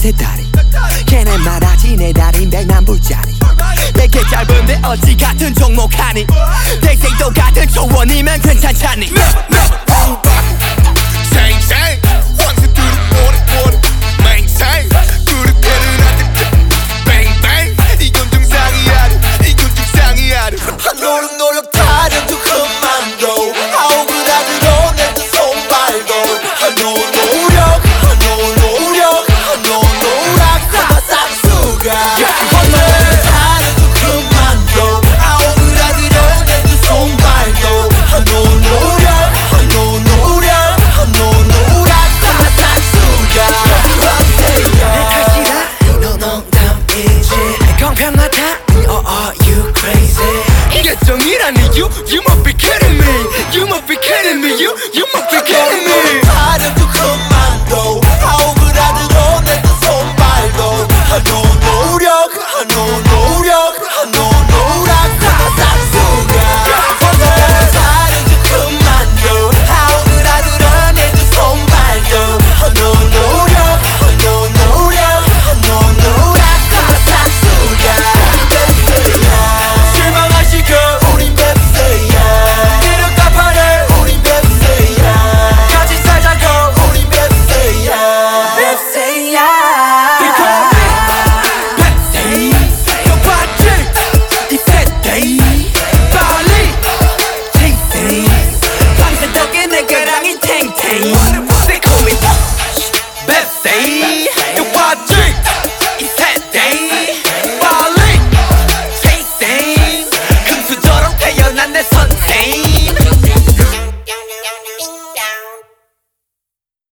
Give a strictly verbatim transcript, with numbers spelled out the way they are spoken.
내 다리 걔네 말하지 내 다린 백만불짜리 백개 짧은데 어찌 같은 종목하니 백색도 같은 초원이면 괜찮잖니 쟁쟁 황새들은 오래오래 맹생 그릇대는 아득 뱅뱅 이건 정상이야 이건 정상이야 노력 노력 타령도 그만둬 아우그라들어 내도 손발도 노 노력 노 노력 노 노력 다 싹수가 노력 타령도 그만둬 아우그라들어 내도 손발도 노 노력 노 노력 노 노력 다 싹수가 내 탓이라 너 농담이지 공평하다 oh are you crazy 이게 정이란 이유